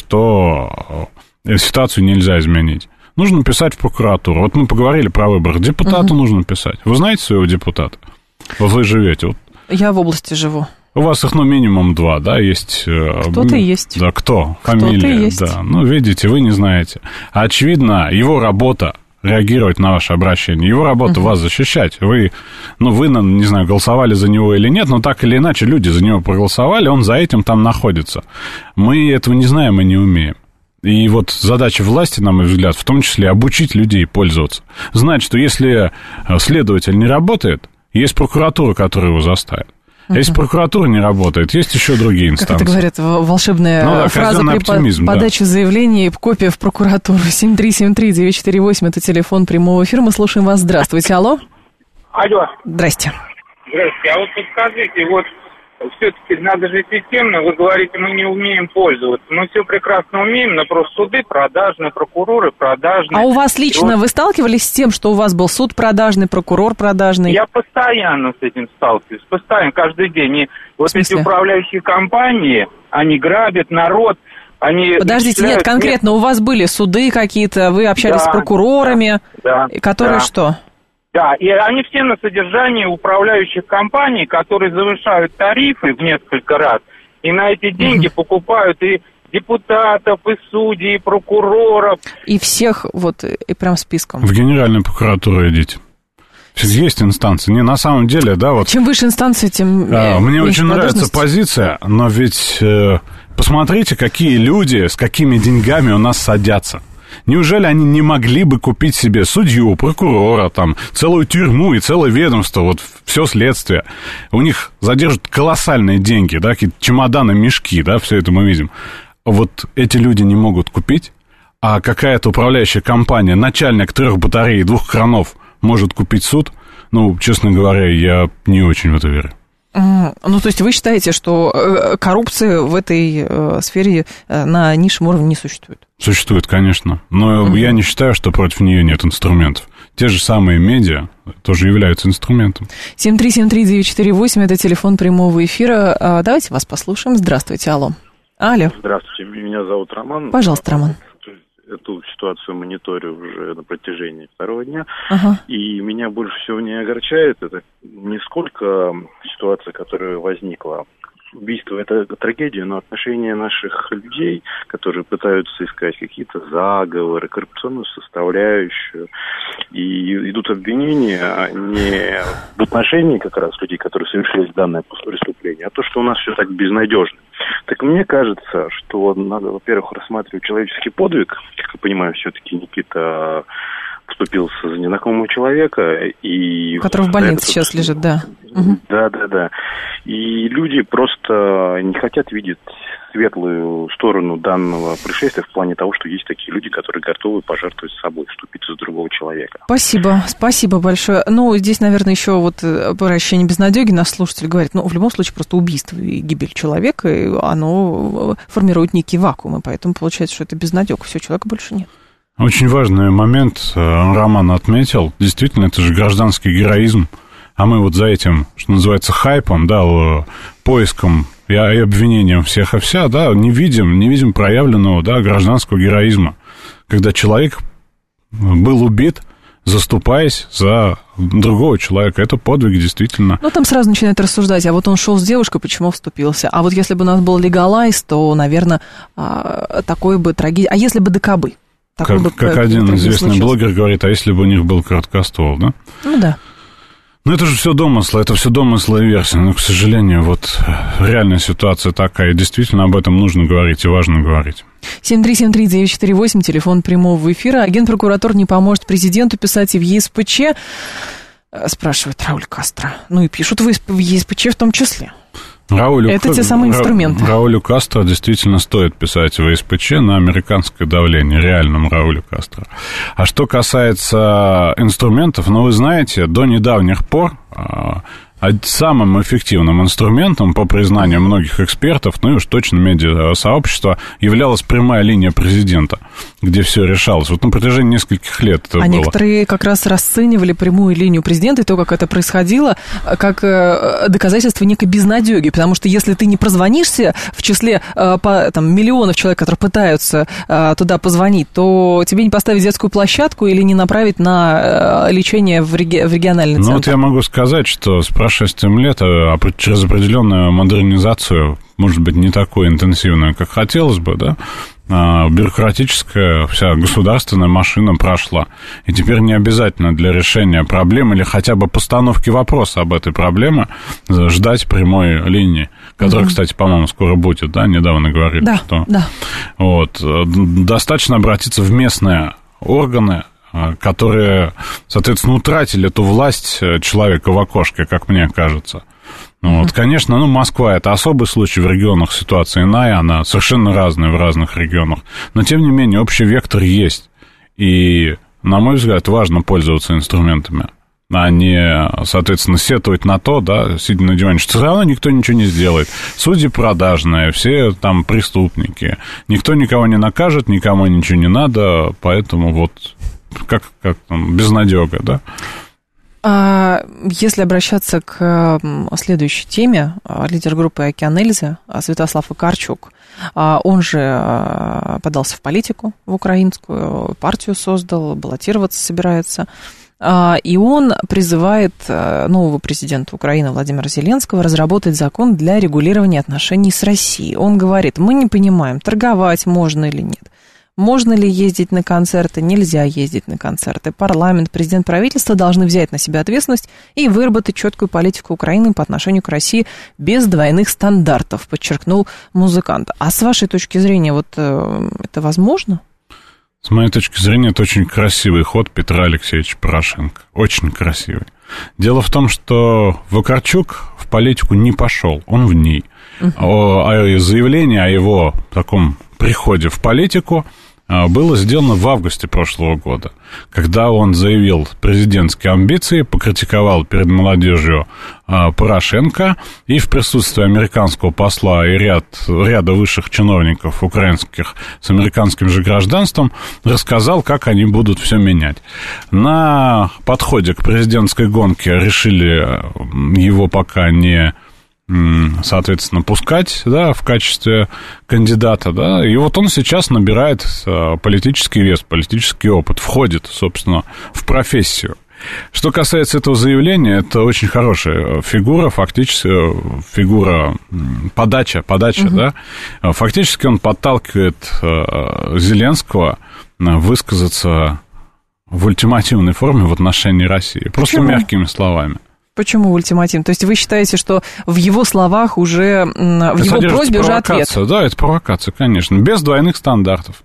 что ситуацию нельзя изменить. Нужно писать в прокуратуру. Вот мы поговорили про выборы. Депутату угу. нужно писать. Вы знаете своего депутата? Вот вы живете. Вот. Я в области живу. У вас их, ну, минимум два, да, есть... Кто-то есть. Да, кто? Фамилия. Кто-то есть. Да. Ну, видите, вы не знаете. А очевидно, его работа реагировать на ваше обращение. Его работа uh-huh. вас защищать. Вы, ну, вы, не знаю, голосовали за него или нет, но так или иначе люди за него проголосовали, он за этим там находится. Мы этого не знаем и не умеем. И вот задача власти, на мой взгляд, в том числе обучить людей пользоваться. Знать, что если следователь не работает, есть прокуратура, которая его заставит. Uh-huh. Если прокуратура не работает, есть еще другие инстанции. Как это говорят, волшебная ну, да, фраза при оптимизм, подаче да. заявления и копия в прокуратуру. семь три семь три девять четыре восемь, это телефон прямого эфира. Мы слушаем вас. Здравствуйте, алло. Алло. Здрасте. Здравствуйте. А вот подскажите, вот все-таки надо же системно, вы говорите, мы не умеем пользоваться. Мы все прекрасно умеем, но просто суды продажные, прокуроры продажные. А у вас лично вот... вы сталкивались с тем, что у вас был суд продажный, прокурор продажный? Я постоянно с этим сталкиваюсь, постоянно, каждый день. И вот эти управляющие компании, они грабят народ. Они Подождите, нет, конкретно нет. У вас были суды какие-то, вы общались да, с прокурорами, да, которые да. что? Да, и они все на содержании управляющих компаний, которые завышают тарифы в несколько раз, и на эти деньги угу. покупают и депутатов, и судей, и прокуроров. И всех, вот, и прям списком. В Генеральную прокуратуру идите. Есть инстанции. Не, на самом деле, да, вот... Чем выше инстанция, тем... А, мне очень нравится позиция, но ведь э, посмотрите, какие люди с какими деньгами у нас садятся. Неужели они не могли бы купить себе судью, прокурора, там, целую тюрьму и целое ведомство, вот все следствие? У них задержат колоссальные деньги, да, какие-то чемоданы, мешки, да, все это мы видим. Вот эти люди не могут купить, а какая-то управляющая компания, начальник трех батарей и двух кранов может купить суд, ну, честно говоря, я не очень в это верю. Ну, то есть вы считаете, что коррупция в этой э, сфере э, на низшем уровне не существует? Существует, конечно, но угу. я не считаю, что против нее нет инструментов. Те же самые медиа тоже являются инструментом. семь три семь три девять четыре восемь, это телефон прямого эфира. А, давайте вас послушаем. Здравствуйте, алло. Алло. Здравствуйте, меня зовут Роман. Пожалуйста, Роман. Эту ситуацию мониторю уже на протяжении второго дня. Ага. И меня больше всего не огорчает это не сколько ситуация, которая возникла. Убийство – это трагедия, но отношение наших людей, которые пытаются искать какие-то заговоры, коррупционную составляющую, и идут обвинения не в отношении как раз людей, которые совершили данное преступление, а то, что у нас все так безнадежно. Так мне кажется, что надо, во-первых, рассматривать человеческий подвиг, как я понимаю, все-таки Никита вступился за незнакомого человека. И который в больнице этот... сейчас лежит, да. Да, да, да. И люди просто не хотят видеть светлую сторону данного происшествия в плане того, что есть такие люди, которые готовы пожертвовать собой, вступиться за другого человека. Спасибо, спасибо большое. Ну, здесь, наверное, еще вот по ощущению безнадеги наш слушатель говорит, ну, в любом случае, просто убийство и гибель человека, оно формирует некий вакуум, и поэтому получается, что это безнадега, все, человека больше нет. Очень важный момент Роман отметил. Действительно, это же гражданский героизм. А мы вот за этим, что называется, хайпом, да, поиском и обвинением всех и вся, да, не видим, не видим проявленного, да, гражданского героизма. Когда человек был убит, заступаясь за другого человека. Это подвиг, действительно. Ну, там сразу начинают рассуждать, а вот он шел с девушкой, почему вступился? А вот если бы у нас был легалайз, то, наверное, такой бы трагедия... А если бы ДКБ? Как, бы, как один известный блогер говорит, а если бы у них был короткоствол, да? Ну, да. Ну, это же все домыслы, это все домыслы и версии. Но, к сожалению, вот реальная ситуация такая. Действительно, об этом нужно говорить и важно говорить. семь три семь три девять четыре восемь, телефон прямого эфира. Агент прокуратуры не поможет президенту писать и в ЕСПЧ, спрашивает Рауль Кастро. Ну, и пишут в ЕСПЧ в том числе. Раулю, это те самые инструменты. Раулю Кастро действительно стоит писать в ЕСПЧ на американское давление, реальному Раулю Кастро. А что касается инструментов, ну, вы знаете, до недавних пор самым эффективным инструментом, по признанию многих экспертов, ну и уж точно медиасообщества, являлась прямая линия президента, где все решалось. Вот на протяжении нескольких лет это а было. А некоторые как раз расценивали прямую линию президента и то, как это происходило, как доказательство некой безнадеги, потому что если ты не прозвонишься в числе по, там, миллионов человек, которые пытаются туда позвонить, то тебе не поставить детскую площадку или не направить на лечение в, реги- в региональный центр. Ну вот я могу сказать, что спрашиваю, шесть лет через определенную модернизацию, может быть, не такую интенсивную, как хотелось бы, да, бюрократическая вся государственная машина прошла. И теперь не обязательно для решения проблем или хотя бы постановки вопроса об этой проблеме ждать прямой линии, которая, угу. кстати, по-моему, скоро будет, да, недавно говорили, да, что... Да. Вот, достаточно обратиться в местные органы, которые, соответственно, утратили эту власть человека в окошке, как мне кажется. Ну, вот, конечно, ну, Москва – это особый случай, в регионах ситуация иная, она совершенно разная в разных регионах, но, тем не менее, общий вектор есть, и, на мой взгляд, важно пользоваться инструментами, а не, соответственно, сетовать на то, да, сидя на диване, что все равно никто ничего не сделает. Судьи продажные, все там преступники, никто никого не накажет, никому ничего не надо, поэтому вот... Как, как там, безнадега, да? А если обращаться к следующей теме, лидер группы «Океан Эльзы» Святослав Вакарчук, он же подался в политику, в украинскую, партию создал, баллотироваться собирается, и он призывает нового президента Украины Владимира Зеленского разработать закон для регулирования отношений с Россией. Он говорит, мы не понимаем, торговать можно или нет. Можно ли ездить на концерты? Нельзя ездить на концерты. Парламент, президент, правительство должны взять на себя ответственность и выработать четкую политику Украины по отношению к России без двойных стандартов, подчеркнул музыкант. А с вашей точки зрения, вот э, это возможно? С моей точки зрения, это очень красивый ход Петра Алексеевича Порошенко. Очень красивый. Дело в том, что Вакарчук в политику не пошел, он в ней. Uh-huh. А заявление о его таком приходе в политику было сделано в августе прошлого года, когда он заявил президентские амбиции, покритиковал перед молодежью Порошенко и в присутствии американского посла и ряд, ряда высших чиновников украинских с американским же гражданством рассказал, как они будут все менять. На подходе к президентской гонке решили его пока не... соответственно, пускать, да, в качестве кандидата, да, и вот он сейчас набирает политический вес, политический опыт, входит, собственно, в профессию. Что касается этого заявления, это очень хорошая фигура, фактически фигура подача, подача, угу. да, фактически он подталкивает Зеленского высказаться в ультимативной форме в отношении России, просто Почему? мягкими словами. Почему ультимативно? То есть вы считаете, что в его словах уже, в это его просьбе уже ответ? Да, это провокация, конечно, без двойных стандартов.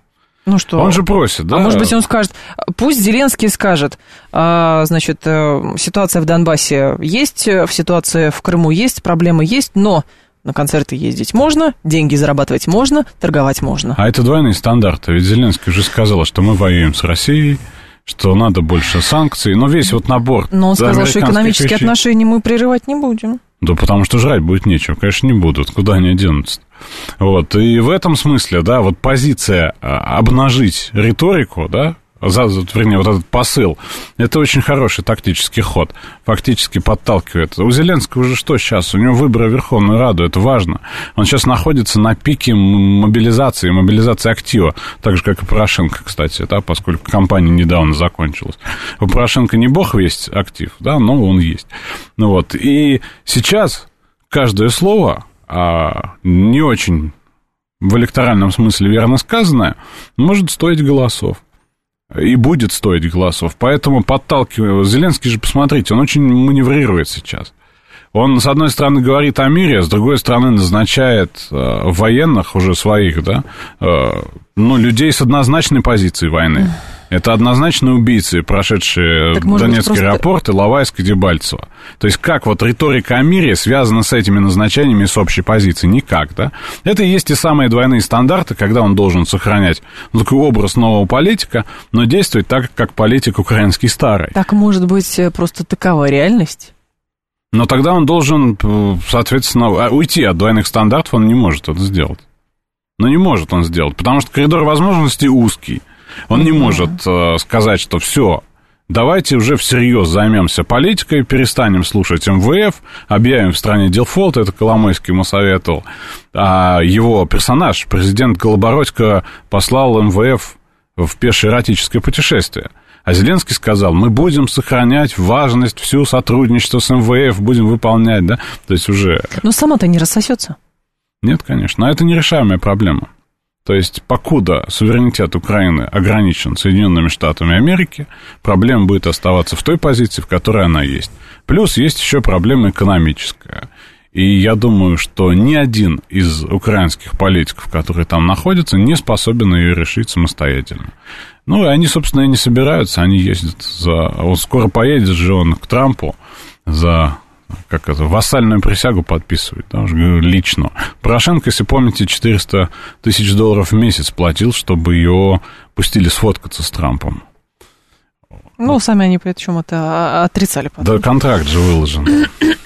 Ну что? Он же просит, да? А может быть, он скажет, пусть Зеленский скажет, а, значит, ситуация в Донбассе есть, ситуация в Крыму есть, проблемы есть, но на концерты ездить можно, деньги зарабатывать можно, торговать можно. А это двойные стандарты. Ведь Зеленский уже сказал, что мы воюем с Россией, что надо больше санкций, но весь вот набор... Но он сказал, что экономические вещей... отношения мы прерывать не будем. Да потому что жрать будет нечего, конечно, не будут, куда они денутся. Вот, и в этом смысле, да, вот позиция обнажить риторику, да, за, вернее, вот этот посыл, это очень хороший тактический ход, фактически подталкивает. У Зеленского уже что сейчас? У него выборы в Верховную Раду, это важно. Он сейчас находится на пике мобилизации, мобилизации актива, так же, как и Порошенко, кстати, да, поскольку кампания недавно закончилась. У Порошенко не бог весть актив, да, но он есть. Ну вот, и сейчас каждое слово, а, не очень в электоральном смысле верно сказанное, может стоить голосов. И будет стоить голосов. Поэтому подталкиваю. Зеленский же, посмотрите, он очень маневрирует сейчас. Он, с одной стороны, говорит о мире, с другой стороны, назначает э, военных уже своих, да, э, ну, людей с однозначной позицией войны. Это однозначно убийцы, прошедшие так, Донецкий просто... аэропорт, Иловайск и Дебальцево. То есть как вот риторика о мире связана с этими назначениями, с общей позицией? Никак, да? Это и есть те самые двойные стандарты, когда он должен сохранять ну, такой образ нового политика, но действовать так, как политик украинский старый. Так, может быть, просто такова реальность? Но тогда он должен, соответственно, уйти от двойных стандартов, он не может это сделать. Но не может он сделать, потому что коридор возможностей узкий. Он не может э, сказать, что все, давайте уже всерьез займемся политикой, перестанем слушать эм вэ эф, объявим в стране дефолт, это Коломойский ему советовал. А его персонаж, президент Голобородько, послал эм вэ эф в пешее эротическое путешествие. А Зеленский сказал, мы будем сохранять важность, всю сотрудничество с эм вэ эф, будем выполнять, да, то есть уже... Но сама-то не рассосется. Нет, конечно, но это нерешаемая проблема. То есть, покуда суверенитет Украины ограничен Соединенными Штатами Америки, проблема будет оставаться в той позиции, в которой она есть. Плюс есть еще проблема экономическая. И я думаю, что ни один из украинских политиков, которые там находятся, не способен ее решить самостоятельно. Ну, и они, собственно, и не собираются, они ездят за... Вот скоро поедет же он к Трампу за... как это, вассальную присягу подписывать, да, уже говорю, лично. Порошенко, если помните, четыреста тысяч долларов в месяц платил, чтобы его пустили сфоткаться с Трампом. Ну, вот. Сами они причем это отрицали потом. Да, контракт же выложен.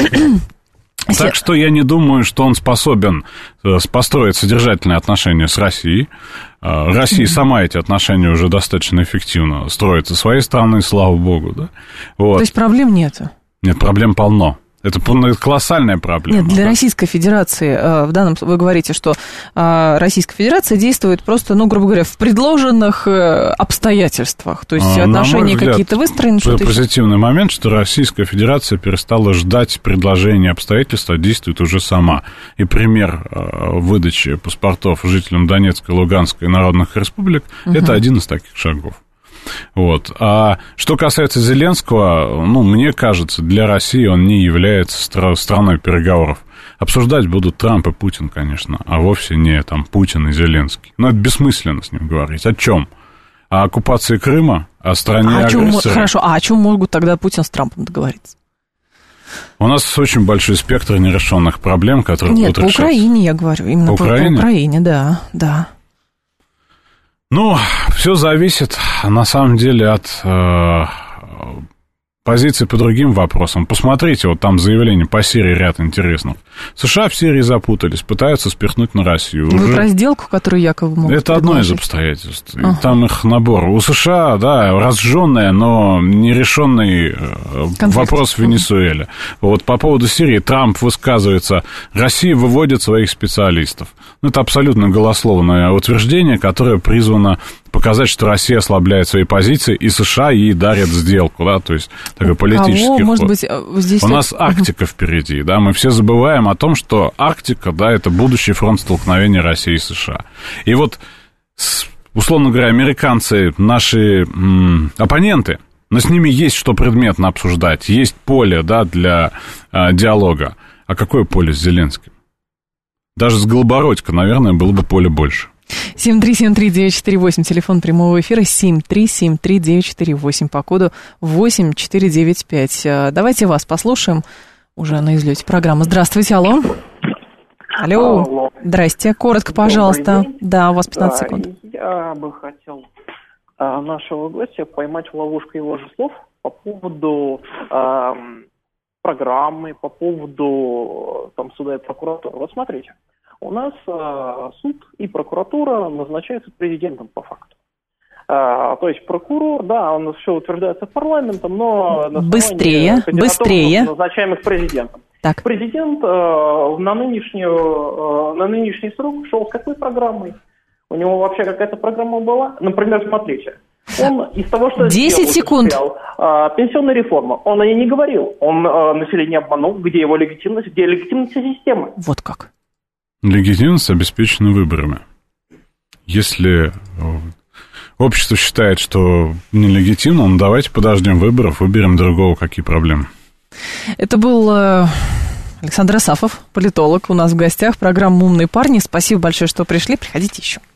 Так что я не думаю, что он способен построить содержательные отношения с Россией. Россия сама эти отношения уже достаточно эффективно строит со своей стороны, слава богу. Да? Вот. То есть проблем нет? Нет, проблем полно. Это колоссальная проблема. Нет, для да? Российской Федерации, в данном вы говорите, что Российская Федерация действует просто, ну, грубо говоря, в предложенных обстоятельствах. То есть отношения какие-то выстроены. Что-то позитивный еще... момент, что Российская Федерация перестала ждать предложения обстоятельств, а действует уже сама. И пример выдачи паспортов жителям Донецкой, Луганской народных республик, угу. это один из таких шагов. Вот. А что касается Зеленского, ну, мне кажется, для России он не является стра- страной переговоров. Обсуждать будут Трамп и Путин, конечно, а вовсе не там Путин и Зеленский. Но это бессмысленно с ним говорить. О чем? О оккупации Крыма? О стране а агрессора? Хорошо, а о чем могут тогда Путин с Трампом договориться? У нас очень большой спектр нерешенных проблем, которые Нет, будут по решаться. Украине, я говорю. Именно по, по Украине? По Украине, да, да. Ну, все зависит, на самом деле, от э, позиции по другим вопросам. Посмотрите, вот там заявление по Сирии ряд интересных. США в Сирии запутались, пытаются спихнуть на Россию. Вы уже... про сделку, которую якобы могут Это одно из обстоятельств. Ага. Там их набор. У США, да, разжженная, но нерешенный конфликт. Вопрос в Венесуэле. Вот по поводу Сирии Трамп высказывается, Россия выводит своих специалистов. Это абсолютно голословное утверждение, которое призвано показать, что Россия ослабляет свои позиции, и США ей дарят сделку, да, то есть такой политический Кого, ход. Может быть, здесь... У нас Арктика впереди, да, мы все забываем о том, что Арктика, да, это будущий фронт столкновения России и США. И вот, условно говоря, американцы, наши м, оппоненты, но с ними есть что предметно обсуждать, есть поле, да, для а, диалога. А какое поле с Зеленским? Даже с Голобородько, наверное, было бы поле больше. семь три семь три девять четыре восемь, телефон прямого эфира семь три семь три девять четыре восемь по коду восемь четыре девять пять. Давайте вас послушаем уже на излете программы. Здравствуйте, алло. Алло. Алло. Здрасте, коротко, пожалуйста. Да, у вас пятнадцать секунд. Я бы хотел нашего гостя поймать в ловушку его же слов по поводу э, программы, по поводу там, суда и прокуратуры. Вот смотрите, у нас э, суд и прокуратура назначаются президентом по факту. Э, то есть прокурор, да, он все утверждается парламентом, но... Быстрее, быстрее. Назначаемых президентом. Так. Президент э, на, нынешнюю, э, на нынешний срок шел с какой программой? У него вообще какая-то программа была? Например, смотрите. Он из того, что десять секунд. Успел, э, пенсионная реформа, он о ней не говорил. Он э, население обманул, где его легитимность, где легитимность системы. Вот как. Легитимность обеспечена выборами. Если общество считает, что нелегитимно, ну давайте подождем выборов, выберем другого, какие проблемы. Это был э, Александр Асафов, политолог, у нас в гостях. Программа «Умные парни». Спасибо большое, что пришли. Приходите еще.